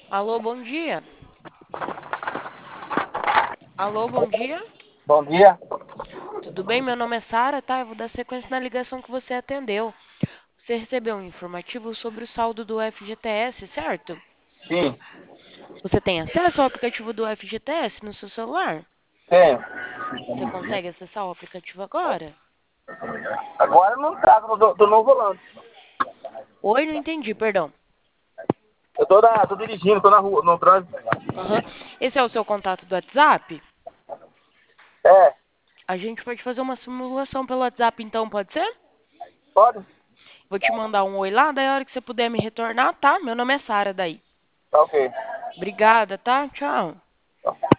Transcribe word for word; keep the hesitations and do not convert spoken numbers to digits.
Alô, bom dia. Alô, bom dia. Bom dia. Tudo bem? Meu nome é Sara, tá? Eu vou dar sequência na ligação que você atendeu. Você recebeu um informativo sobre o saldo do F G T S, certo? Sim, Você tem acesso ao aplicativo do F G T S no seu celular? tenho. Você consegue acessar o aplicativo agora? Agora não tá, eu tô, tô no volante. Oi, não entendi, perdão. Eu tô, na, tô dirigindo, tô na rua, no trânsito. Aham. Esse é o seu contato do WhatsApp? É, A gente pode fazer uma simulação pelo WhatsApp, então, pode ser? pode? Vou te mandar um oi lá, daí a hora que você puder me retornar, tá? Meu nome é Sara daí. Tá ok. Obrigada, tá? Tchau.